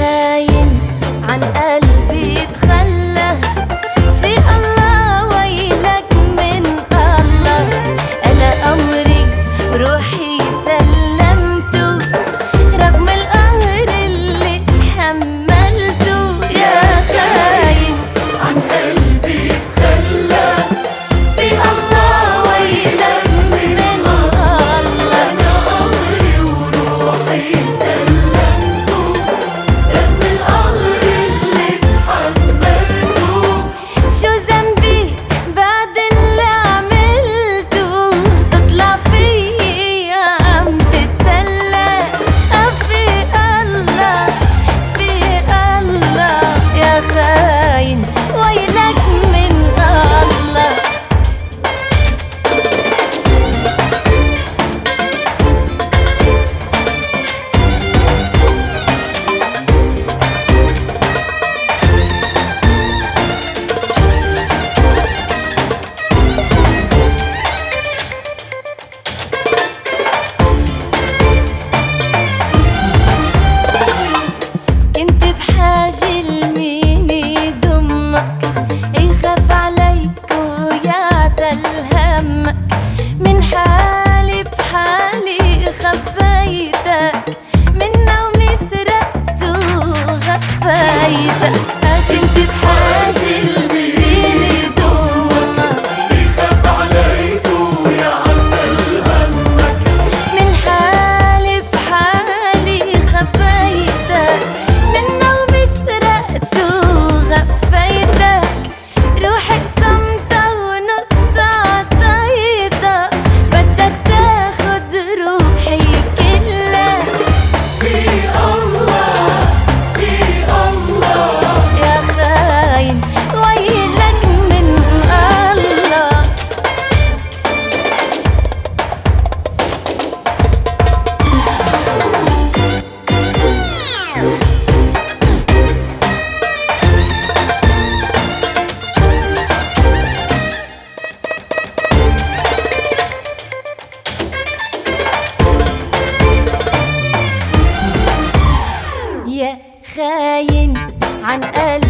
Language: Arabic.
خاين عن قلبي اتخلى، في الله ويلك من الله. أنا أمري روحي سلمته رغم القهر اللي اتحملته. يا خاين عن قلبي اتخلى، في الله ويلك من الله. أنا أمري وروحي سلمته رغم القهر اللي اتحملته. شو ذنبي بعد اللي عملته؟ تطلع فيي عم تتسلى. في الله في الله، يا خاين ويلك من الله. كنت بحاجة لمين يضمك، يخاف عليك ويعتل همك. من حالي بحالي خبيتك، من نومي سرقت وغفيتك. كنت بحاجة لمين يضمك، يخاف عليك ويعتل همك. من حالي بحالي خبيتك، من نومي سرقت وغفيتك. روحي قسمتها ونص عطيتك، بدك تاخد روحي كلها. في الله في الله، يا خاين ويلك من الله. يا خاين عن قلبي